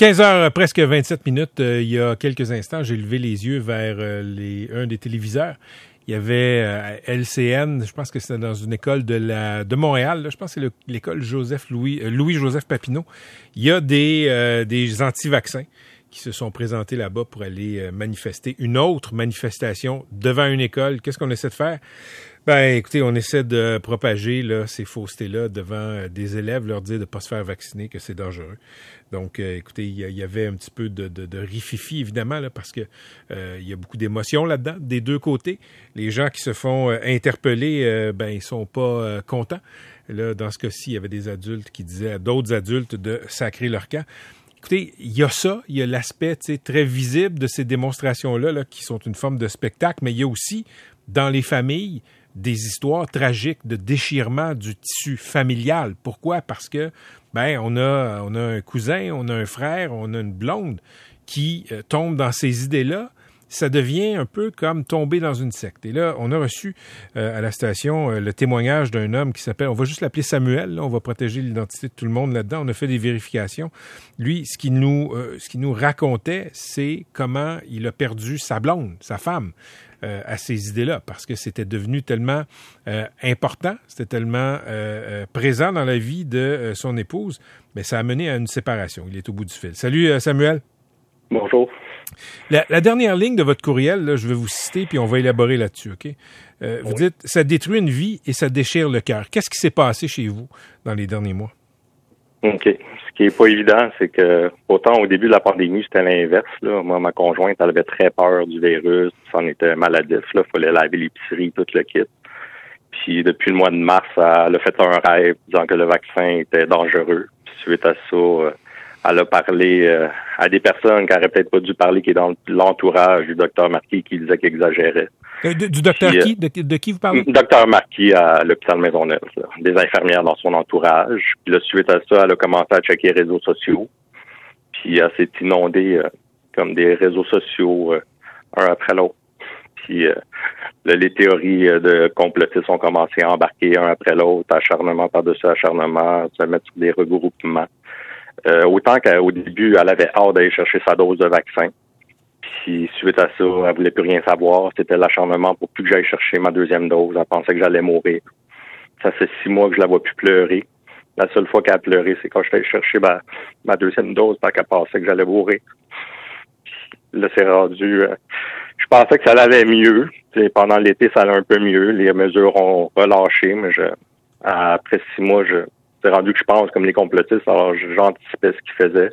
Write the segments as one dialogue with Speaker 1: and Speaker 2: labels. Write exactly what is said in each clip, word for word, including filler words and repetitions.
Speaker 1: quinze heures, presque vingt-sept minutes, euh, il y a quelques instants, j'ai levé les yeux vers euh, les, un des téléviseurs. Il y avait euh, L C N, je pense que c'était dans une école de la de Montréal, là, je pense que c'est le, l'école Joseph Louis euh, Louis-Joseph Papineau. Il y a des, euh, des anti-vaccins qui se sont présentés là-bas pour aller euh, manifester. Une autre manifestation devant une école. Qu'est-ce qu'on essaie de faire? Ben, écoutez, on essaie de propager là, ces faussetés-là devant euh, des élèves, leur dire de ne pas se faire vacciner, que c'est dangereux. Donc, euh, écoutez, il y, y avait un petit peu de, de, de rififi, évidemment, là, parce que euh, il y a beaucoup d'émotions là-dedans, des deux côtés. Les gens qui se font euh, interpeller, euh, ben, ils sont pas euh, contents. Là, dans ce cas-ci, il y avait des adultes qui disaient à d'autres adultes de sacrer leur camp. Écoutez, il y a ça, il y a l'aspect très visible de ces démonstrations-là là, qui sont une forme de spectacle, mais il y a aussi, dans les familles, des histoires tragiques de déchirement du tissu familial. Pourquoi? Parce que ben on a on a un cousin, on a un frère, on a une blonde qui euh, tombe dans ces idées-là. Ça devient un peu comme tomber dans une secte. Et là, on a reçu euh, à la station euh, le témoignage d'un homme qui s'appelle, on va juste l'appeler Samuel, là, on va protéger l'identité de tout le monde là-dedans. On a fait des vérifications. Lui, ce qu'il nous, euh, ce qu'il nous racontait, c'est comment il a perdu sa blonde, sa femme, euh, à ces idées-là, parce que c'était devenu tellement euh, important, c'était tellement euh, euh, présent dans la vie de euh, son épouse, mais ça a mené à une séparation. Il est au bout du fil. Salut euh, Samuel.
Speaker 2: Bonjour.
Speaker 1: La, la dernière ligne de votre courriel, là, je vais vous citer, puis on va élaborer là-dessus, OK? Euh, vous
Speaker 2: oui.
Speaker 1: dites, ça détruit une vie et ça déchire le cœur. Qu'est-ce qui s'est passé chez vous dans les derniers mois?
Speaker 2: OK. Ce qui est pas évident, c'est que autant au début de la pandémie, c'était l'inverse. Là. Moi, ma conjointe, elle avait très peur du virus, ça en était maladif. Il fallait laver l'épicerie, tout le kit. Puis depuis le mois de mars, elle a fait un rêve disant que le vaccin était dangereux. Puis suite à ça, euh, elle a parlé euh, à des personnes qui n'auraient peut-être pas dû parler, qui est dans l'entourage du docteur Marquis, qui disait qu'il exagérait.
Speaker 1: Euh, de, du docteur qui? De, de qui vous parlez?
Speaker 2: Docteur Marquis à l'hôpital Maisonneuve, là. Des infirmières dans son entourage. Puis là, suite à ça, elle a commencé à checker les réseaux sociaux. Puis elle s'est inondée euh, comme des réseaux sociaux, euh, un après l'autre. Puis euh, là, les théories euh, de complotistes ont commencé à embarquer un après l'autre, acharnement par-dessus acharnement, se mettre sur des regroupements. Euh, autant qu'au début, elle avait hâte d'aller chercher sa dose de vaccin. Puis suite à ça, elle voulait plus rien savoir. C'était l'acharnement pour plus que j'aille chercher ma deuxième dose. Elle pensait que j'allais mourir. Ça fait six mois que je la vois plus pleurer. La seule fois qu'elle a pleuré, c'est quand je suis allé chercher ma, ma deuxième dose parce qu'elle pensait que j'allais mourir. Puis là, c'est rendu... Euh, je pensais que ça allait mieux. T'sais, pendant l'été, ça allait un peu mieux. Les mesures ont relâché, mais je, après six mois, je c'est rendu que je pense comme les complotistes. Alors, j'anticipais ce qu'ils faisaient.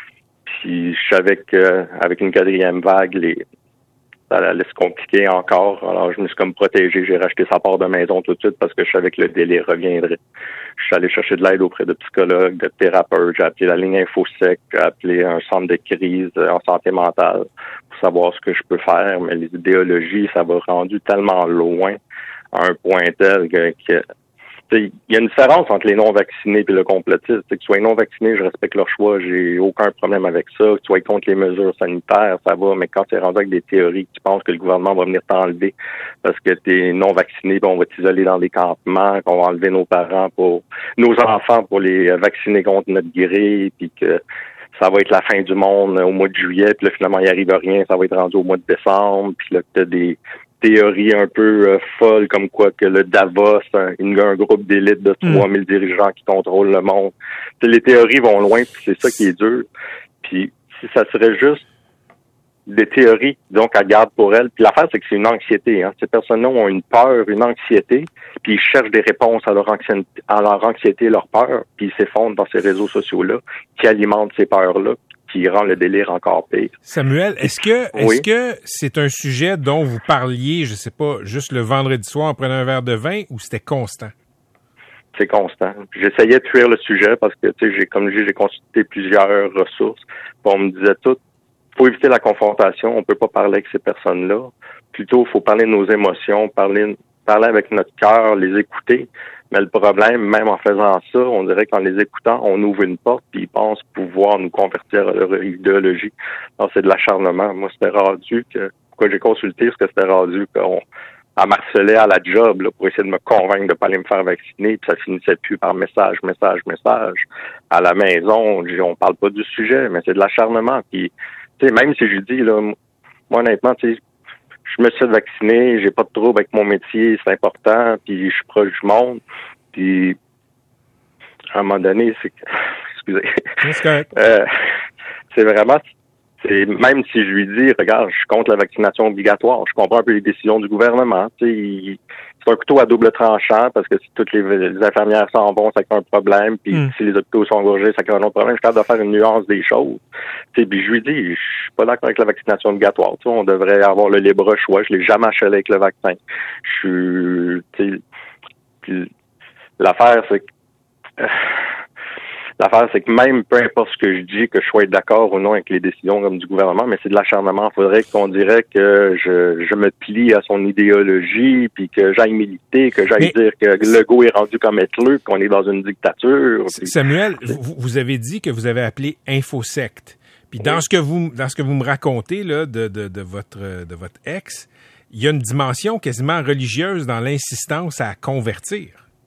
Speaker 2: Puis je savais qu'avec une quatrième vague, les ça allait se compliquer encore. Alors, je me suis comme protégé. J'ai racheté sa part de maison tout de suite parce que je savais que le délai reviendrait. Je suis allé chercher de l'aide auprès de psychologues, de thérapeutes. J'ai appelé la ligne InfoSec. J'ai appelé un centre de crise en santé mentale pour savoir ce que je peux faire. Mais les idéologies, ça va rendu tellement loin à un point tel que... que il y a une différence entre les non-vaccinés et le complotiste. Que tu sois non-vacciné, je respecte leur choix, j'ai aucun problème avec ça. Que tu sois contre les mesures sanitaires, ça va, mais quand tu es rendu avec des théories, tu penses que le gouvernement va venir t'enlever parce que tu es non-vacciné, puis on va t'isoler dans des campements, qu'on va enlever nos parents pour nos enfants pour les vacciner contre notre gré, puis que ça va être la fin du monde au mois de juillet, puis là, finalement, il n'y arrive rien, ça va être rendu au mois de décembre, puis là, tu as des théorie un peu euh, folle, comme quoi que le Davos, un, un groupe d'élite de trois mille mm. dirigeants qui contrôlent le monde. T'sais, les théories vont loin, puis c'est ça qui est dur. Puis si ça serait juste des théories, donc à garde pour elles. Puis l'affaire, c'est que c'est une anxiété. Hein. Ces personnes-là ont une peur, une anxiété, puis ils cherchent des réponses à leur anxiété, à leur anxiété, leur peur, puis ils s'effondrent dans ces réseaux sociaux-là qui alimentent ces peurs-là, qui rend le délire encore pire.
Speaker 1: Samuel, est-ce que est-ce oui. que c'est un sujet dont vous parliez, je sais pas, juste le vendredi soir en prenant un verre de vin, ou c'était constant?
Speaker 2: C'est constant. J'essayais de fuir le sujet parce que, tu sais, j'ai, comme je dis, j'ai consulté plusieurs ressources. On me disait tout, faut éviter la confrontation, on peut pas parler avec ces personnes-là. Plutôt, faut parler de nos émotions, parler, parler avec notre cœur, les écouter. Mais le problème, même en faisant ça, on dirait qu'en les écoutant, on ouvre une porte puis ils pensent pouvoir nous convertir à leur idéologie. Alors, c'est de l'acharnement. Moi, c'était rendu que, pourquoi j'ai consulté, parce que c'était rendu qu'on elle m'harcelait à la job là, pour essayer de me convaincre de pas aller me faire vacciner, puis ça finissait plus par message, message, message. À la maison, on, on parle pas du sujet, mais c'est de l'acharnement. Puis, tu sais, même si je dis, là, moi, honnêtement, tu sais, je me suis fait vacciner, j'ai pas de trouble avec mon métier, c'est important, puis je suis proche du monde. Puis, à un moment donné, c'est... Excusez.
Speaker 1: C'est correct.
Speaker 2: euh, c'est vraiment... C'est, même si je lui dis, regarde, je suis contre la vaccination obligatoire, je comprends un peu les décisions du gouvernement. Tu sais, il, c'est un couteau à double tranchant parce que si toutes les, les infirmières s'en vont, ça crée un problème. Puis mm. si les hôpitaux sont engorgés, ça crée un autre problème. Je suis capable de faire une nuance des choses. Tu sais, puis je lui dis, je suis pas d'accord avec la vaccination obligatoire. Tu sais, on devrait avoir le libre choix. Je l'ai jamais acheté avec le vaccin. Je suis, tu sais, puis l'affaire c'est que euh, L'affaire, c'est que même peu importe ce que je dis, que je sois d'accord ou non avec les décisions comme du gouvernement, mais c'est de l'acharnement. Il faudrait qu'on dirait que je, je me plie à son idéologie, puis que j'aille militer, que j'aille mais dire que Legault est rendu comme Hitler, qu'on est dans une dictature. Puis...
Speaker 1: Samuel, vous, vous avez dit que vous avez appelé Infosect. Puis dans oui. ce que vous dans ce que vous me racontez là de, de, de votre de votre ex, il y a une dimension quasiment religieuse dans l'insistance à convertir.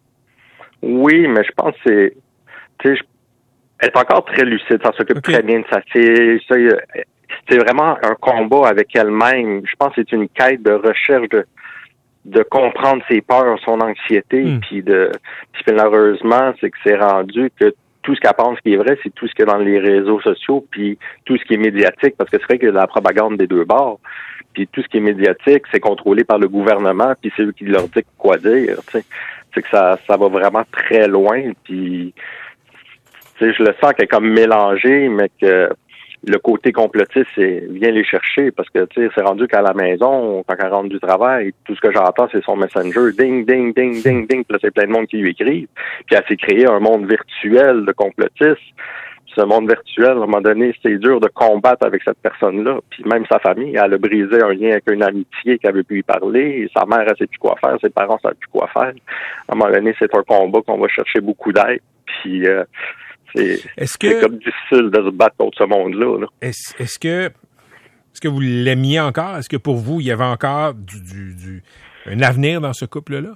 Speaker 2: Oui, mais je pense que c'est, tu sais, je elle est encore très lucide, ça s'occupe okay. très bien de sa fille. Ça, c'est vraiment un combat avec elle-même. Je pense que c'est une quête de recherche de de comprendre ses peurs, son anxiété, mm. puis de puis malheureusement, c'est que c'est rendu que tout ce qu'elle pense qui est vrai, c'est tout ce qui est dans les réseaux sociaux, puis tout ce qui est médiatique, parce que c'est vrai qu'il y a la propagande des deux bords. Puis tout ce qui est médiatique, c'est contrôlé par le gouvernement, puis c'est eux qui leur disent quoi dire. Tu sais, c'est que ça ça va vraiment très loin, puis tu sais, je le sens qu'elle est comme mélangée, mais que le côté complotiste, c'est vient les chercher parce que tu sais, c'est rendu qu'à la maison, quand elle rentre du travail, tout ce que j'entends, c'est son messenger, ding, ding, ding, ding, ding, puis là, c'est plein de monde qui lui écrivent. Puis elle s'est créé un monde virtuel de complotistes. Ce monde virtuel, à un moment donné, c'est dur de combattre avec cette personne-là. Puis même sa famille, elle a brisé un lien avec une amitié qu'elle avait pu y parler. Sa mère, elle sait plus quoi faire. Ses parents, ça savent plus quoi faire. À un moment donné, c'est un combat qu'on va chercher beaucoup d'aide. Puis euh, C'est, est-ce que, c'est comme difficile de se battre contre ce monde-là. Là.
Speaker 1: Est-ce, est-ce que est-ce que vous l'aimiez encore? Est-ce que pour vous, il y avait encore du, du, du un avenir dans ce couple-là?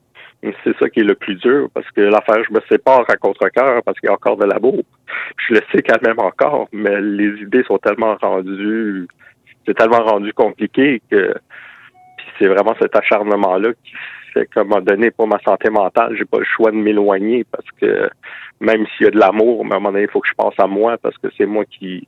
Speaker 2: C'est ça qui est le plus dur, parce que l'affaire, je me sépare à contre-cœur parce qu'il y a encore de l'amour. Je le sais quand même encore, mais les idées sont tellement rendues, c'est tellement rendu compliqué que puis c'est vraiment cet acharnement-là qui fait qu'à un moment donné, pour ma santé mentale, j'ai pas le choix de m'éloigner parce que même s'il y a de l'amour, mais à un moment donné, il faut que je pense à moi parce que c'est moi qui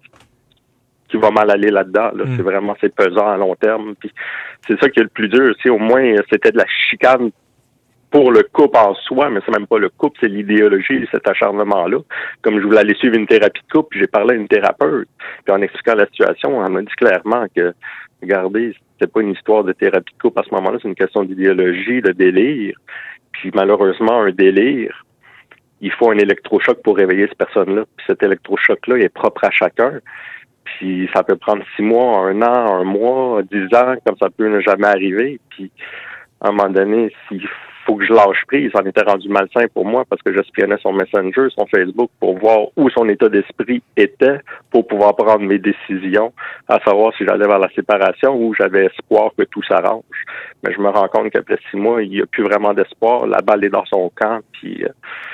Speaker 2: qui va mal aller là-dedans. Là. Mm. C'est vraiment, c'est pesant à long terme. Puis c'est ça qui est le plus dur. Tu sais, au moins, c'était de la chicane pour le couple en soi, mais c'est même pas le couple, c'est l'idéologie, cet acharnement-là. Comme je voulais aller suivre une thérapie de couple, puis j'ai parlé à une thérapeute. Puis en expliquant la situation, elle m'a dit clairement que, regardez, c'était pas une histoire de thérapie de couple à ce moment-là, c'est une question d'idéologie, de délire. Puis malheureusement, un délire, il faut un électrochoc pour réveiller cette personne-là. Puis cet électrochoc-là, il est propre à chacun. Puis ça peut prendre six mois, un an, un mois, dix ans, comme ça peut ne jamais arriver. Puis à un moment donné, s'il faut que je lâche prise, ça en était rendu malsain pour moi parce que j'espionnais son Messenger, son Facebook pour voir où son état d'esprit était pour pouvoir prendre mes décisions, à savoir si j'allais vers la séparation ou j'avais espoir que tout s'arrange. Mais je me rends compte qu'après six mois, il n'y a plus vraiment d'espoir. La balle est dans son camp, puis... Euh,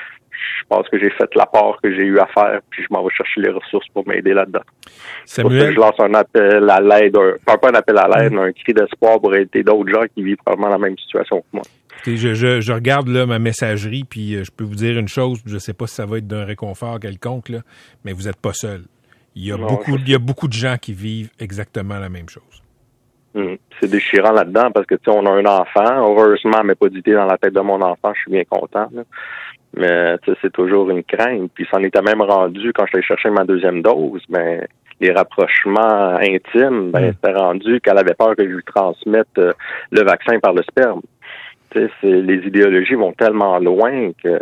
Speaker 2: je pense que j'ai fait la part que j'ai eu à faire, puis je m'en vais chercher les ressources pour m'aider là-dedans.
Speaker 1: Samuel...
Speaker 2: je lance un appel à l'aide, un, pas, pas un appel à l'aide, mmh. mais un cri d'espoir pour aider d'autres gens qui vivent probablement la même situation que moi.
Speaker 1: Je, je, je regarde là ma messagerie, puis je peux vous dire une chose, je ne sais pas si ça va être d'un réconfort quelconque, là, mais vous n'êtes pas seul. Il y a non, beaucoup, il y a beaucoup de gens qui vivent exactement la même chose.
Speaker 2: Mmh. C'est déchirant là-dedans parce que tu sais, on a un enfant. Heureusement, elle m'a pas d'idée dans la tête de mon enfant. Je suis bien content. Là. Mais tu sais, c'est toujours une crainte. Puis ça en était même rendu quand je suis allé chercher ma deuxième dose. Ben les rapprochements intimes, ben mmh. c'était rendu qu'elle avait peur que je lui transmette euh, le vaccin par le sperme. Tu sais, c'est, les idéologies vont tellement loin que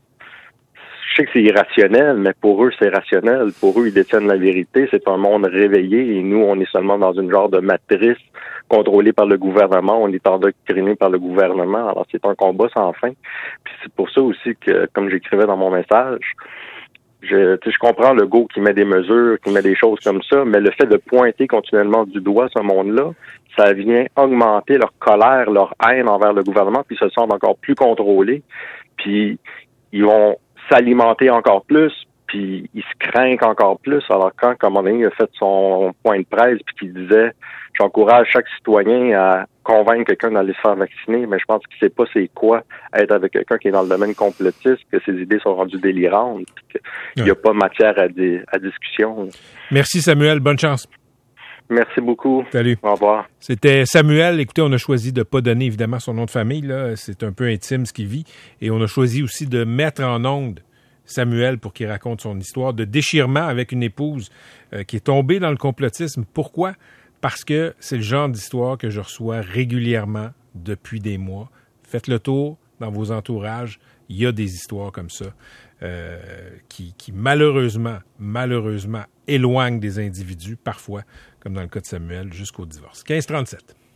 Speaker 2: je sais que c'est irrationnel, mais pour eux, c'est rationnel. Pour eux, ils détiennent la vérité. C'est un monde réveillé et nous, on est seulement dans une genre de matrice contrôlée par le gouvernement. On est endoctriné par le gouvernement. Alors, c'est un combat sans fin. Puis c'est pour ça aussi que, comme j'écrivais dans mon message, Je, je comprends le go qui met des mesures, qui met des choses comme ça, mais le fait de pointer continuellement du doigt ce monde-là, ça vient augmenter leur colère, leur haine envers le gouvernement, puis ils se sentent encore plus contrôlés, puis ils vont s'alimenter encore plus, puis ils se craignent encore plus. Alors quand, comme on a fait son point de presse, puis qu'il disait « J'encourage chaque citoyen à convaincre quelqu'un d'aller se faire vacciner », mais je pense qu'il sait pas c'est quoi être avec quelqu'un qui est dans le domaine complotiste, que ses idées sont rendues délirantes, puis qu'il n'y a pas matière à, di- à discussion.
Speaker 1: Merci Samuel, bonne chance.
Speaker 2: Merci beaucoup.
Speaker 1: Salut.
Speaker 2: Au revoir.
Speaker 1: C'était Samuel. Écoutez, on a choisi de ne pas donner évidemment son nom de famille, là. C'est un peu intime ce qu'il vit. Et on a choisi aussi de mettre en onde Samuel pour qu'il raconte son histoire de déchirement avec une épouse euh, qui est tombée dans le complotisme. Pourquoi? Parce que c'est le genre d'histoire que je reçois régulièrement depuis des mois. Faites le tour dans vos entourages. Il y a des histoires comme ça euh, qui, qui malheureusement, malheureusement éloignent des individus, parfois, comme dans le cas de Samuel, jusqu'au divorce. quinze trente-sept